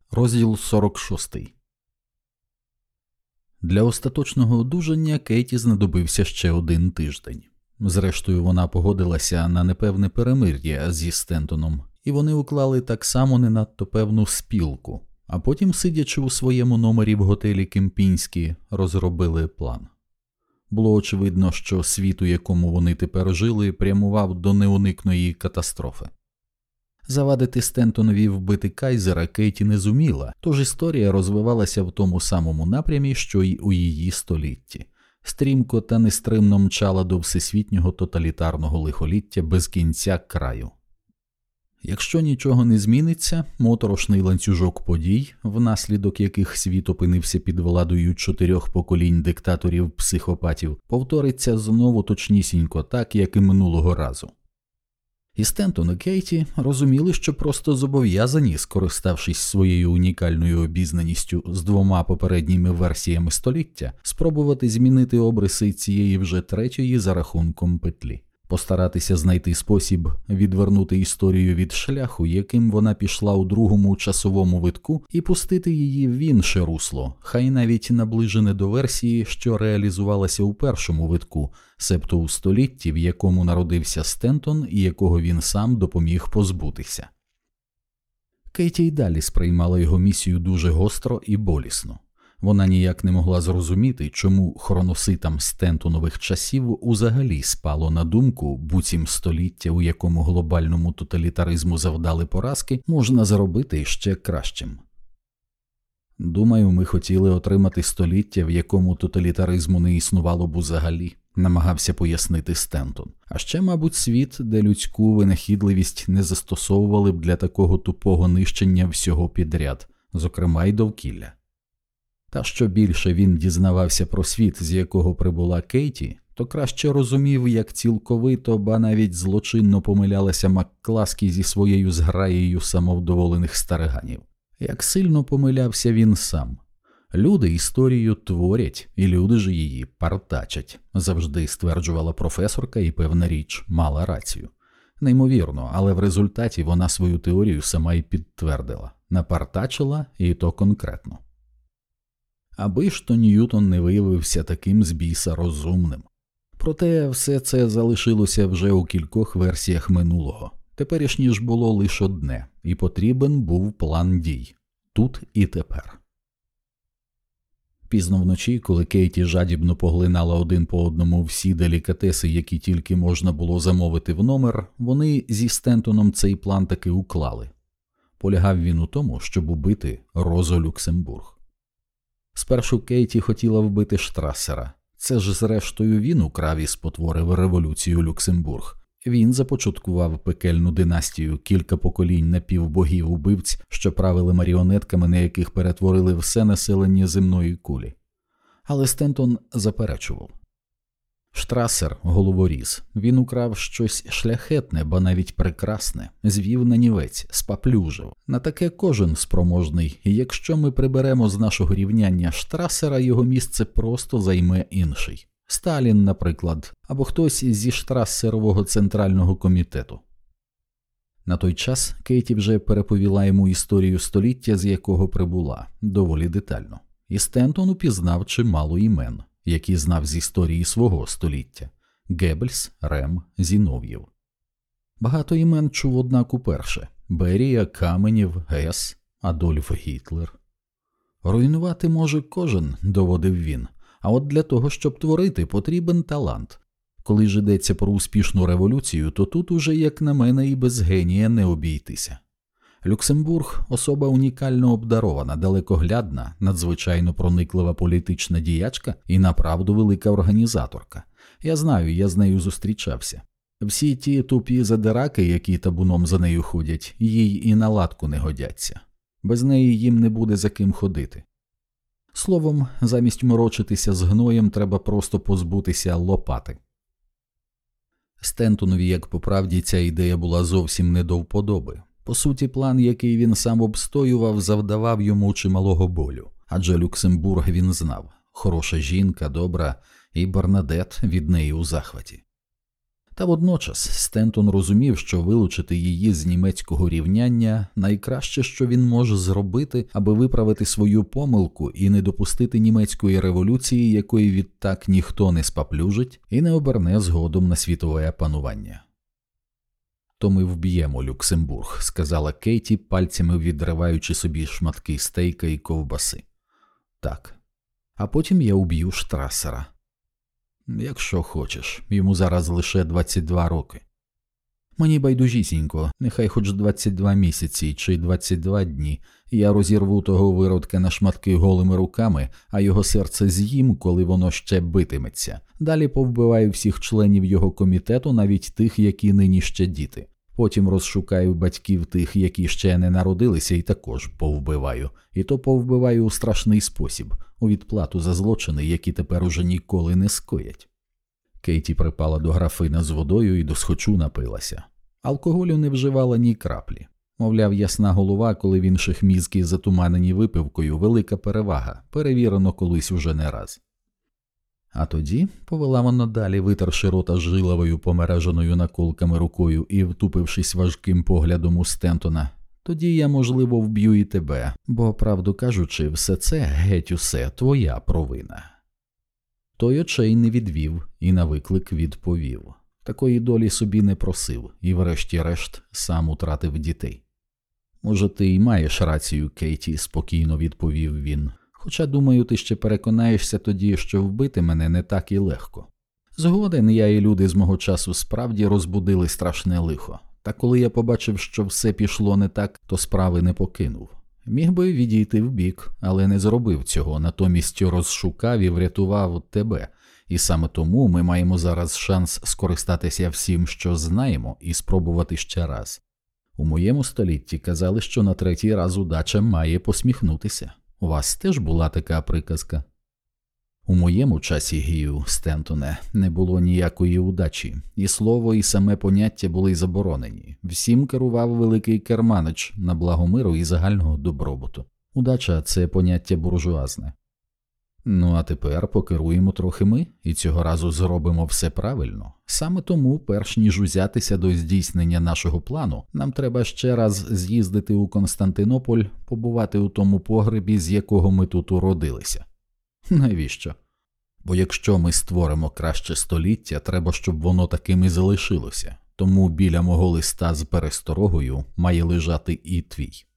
Розділ 46. Для остаточного одужання Кейті знадобився ще 1 тиждень. Зрештою, вона погодилася на непевне перемир'я зі Стентоном, і вони уклали так само не надто певну спілку, а потім, сидячи у своєму номері в готелі Кемпінські, розробили план. Було очевидно, що світ, у якому вони тепер жили, прямував до неуникної катастрофи. Завадити Стентонові вбити Кайзера Кейті не зуміла, тож історія розвивалася в тому самому напрямі, що й у її столітті. Стрімко та нестримно мчала до всесвітнього тоталітарного лихоліття без кінця краю. Якщо нічого не зміниться, моторошний ланцюжок подій, внаслідок яких світ опинився під владою 4 поколінь диктаторів-психопатів, повториться знову точнісінько так, як і минулого разу. І Стентон і Кейті розуміли, що просто зобов'язані, скориставшись своєю унікальною обізнаністю з 2 попередніми версіями століття, спробувати змінити обриси цієї вже 3-ї за рахунком петлі. Постаратися знайти спосіб відвернути історію від шляху, яким вона пішла у 2-му часовому витку, і пустити її в інше русло, хай навіть наближене до версії, що реалізувалася у 1-му витку, себто у столітті, в якому народився Стентон і якого він сам допоміг позбутися. Кейті й далі сприймала його місію дуже гостро і болісно. Вона ніяк не могла зрозуміти, чому хроноситам Стентонових часів узагалі спало на думку, буцім століття, у якому глобальному тоталітаризму завдали поразки, можна зробити ще кращим. «Думаю, ми хотіли отримати століття, в якому тоталітаризму не існувало б узагалі», намагався пояснити Стентон. А ще, мабуть, світ, де людську винахідливість не застосовували б для такого тупого нищення всього підряд, зокрема й довкілля. Та що більше він дізнавався про світ, з якого прибула Кейті, то краще розумів, як цілковито, ба навіть злочинно помилялася Маккласкі зі своєю зграєю самовдоволених стариганів. Як сильно помилявся він сам. Люди історію творять, і люди ж її партачать, завжди стверджувала професорка і, певна річ, мала рацію. Неймовірно, але в результаті вона свою теорію сама й підтвердила. Напартачила, і то конкретно. Аби ж то Ньютон не виявився таким з біса розумним. Проте все це залишилося вже у кількох версіях минулого. Теперішнє ж було лише одне, і потрібен був план дій. Тут і тепер. Пізно вночі, коли Кейті жадібно поглинала один по одному всі делікатеси, які тільки можна було замовити в номер, вони зі Стентоном цей план таки уклали. Полягав він у тому, щоб убити Розу Люксембург. Спершу Кейті хотіла вбити Штрассера. Це ж зрештою він украв і спотворив революцію Люксембург. Він започаткував пекельну династію, кілька поколінь напівбогів-убивць, що правили маріонетками, на яких перетворили все населення земної кулі. Але Стентон заперечував. Штрассер – головоріз. Він украв щось шляхетне, ба навіть прекрасне, звів нанівець, спаплюжив. На таке кожен спроможний, і якщо ми приберемо з нашого рівняння Штрассера, його місце просто займе інший. Сталін, наприклад, або хтось зі Штрассерового центрального комітету. На той час Кейті вже переповіла йому історію століття, з якого прибула, доволі детально. І Стентон упізнав чимало імен, які знав з історії свого століття – Геббельс, Рем, Зінов'єв. Багато імен чув, однак, уперше – Берія, Каменєв, Гес, Адольф Гітлер. Руйнувати може кожен, доводив він, а от для того, щоб творити, потрібен талант. Коли ж йдеться про успішну революцію, то тут уже, як на мене, і без генія не обійтися. Люксембург – особа унікально обдарована, далекоглядна, надзвичайно прониклива політична діячка і направду велика організаторка. Я знаю, я з нею зустрічався. Всі ті тупі задираки, які табуном за нею ходять, їй і на латку не годяться. Без неї їм не буде за ким ходити. Словом, замість морочитися з гноєм, треба просто позбутися лопати. Стентонові, як по правді, ця ідея була зовсім не до вподоби. По суті, план, який він сам обстоював, завдавав йому чималого болю. Адже Люксембург він знав. Хороша жінка, добра, і Бернадет від неї у захваті. Та водночас Стентон розумів, що вилучити її з німецького рівняння найкраще, що він може зробити, аби виправити свою помилку і не допустити німецької революції, якої відтак ніхто не спаплюжить і не оберне згодом на світове панування. «То ми вб'ємо Люксембург», – сказала Кейті, пальцями відриваючи собі шматки стейка і ковбаси. «Так. А потім я уб'ю Штрасера». «Якщо хочеш. Йому зараз лише 22 роки». «Мені байдужісінько. Нехай хоч 22 місяці чи 22 дні. Я розірву того виродка на шматки голими руками, а його серце з'їм, коли воно ще битиметься. Далі повбиваю всіх членів його комітету, навіть тих, які нині ще діти. Потім розшукаю батьків тих, які ще не народилися, і також повбиваю. І то повбиваю у страшний спосіб, у відплату за злочини, які тепер уже ніколи не скоять». Кейті припала до графина з водою і досхочу напилася. Алкоголю не вживала ні краплі. Мовляв, ясна голова, коли в інших мізки затуманені випивкою, велика перевага, перевірено колись уже не раз. А тоді, повела вона далі, витерши рота жиловою, помереженою наколками рукою і втупившись важким поглядом у Стентона, тоді я, можливо, вб'ю і тебе, бо, правду кажучи, все це, геть усе, твоя провина. Той очей не відвів і на виклик відповів. Такої долі собі не просив і, врешті-решт, сам утратив дітей. «Може, ти й маєш рацію, Кейті», – спокійно відповів він. «Хоча, думаю, ти ще переконаєшся тоді, що вбити мене не так і легко. Згоден, я і люди з мого часу справді розбудили страшне лихо. Та коли я побачив, що все пішло не так, то справи не покинув. Міг би відійти вбік, але не зробив цього, натомість розшукав і врятував тебе. І саме тому ми маємо зараз шанс скористатися всім, що знаємо, і спробувати ще раз. У моєму столітті казали, що на третій раз удача має посміхнутися. У вас теж була така приказка?» «У моєму часі, Гію, Стентоне, не було ніякої удачі. І слово, і саме поняття були заборонені. Всім керував великий керманич на благо миру і загального добробуту. Удача – це поняття буржуазне. Ну, а тепер покеруємо трохи ми, і цього разу зробимо все правильно. Саме тому, перш ніж узятися до здійснення нашого плану, нам треба ще раз з'їздити у Константинополь, побувати у тому погребі, з якого ми тут уродилися». «Навіщо?» «Бо якщо ми створимо краще століття, треба, щоб воно таким і залишилося. Тому біля мого листа з пересторогою має лежати і твій».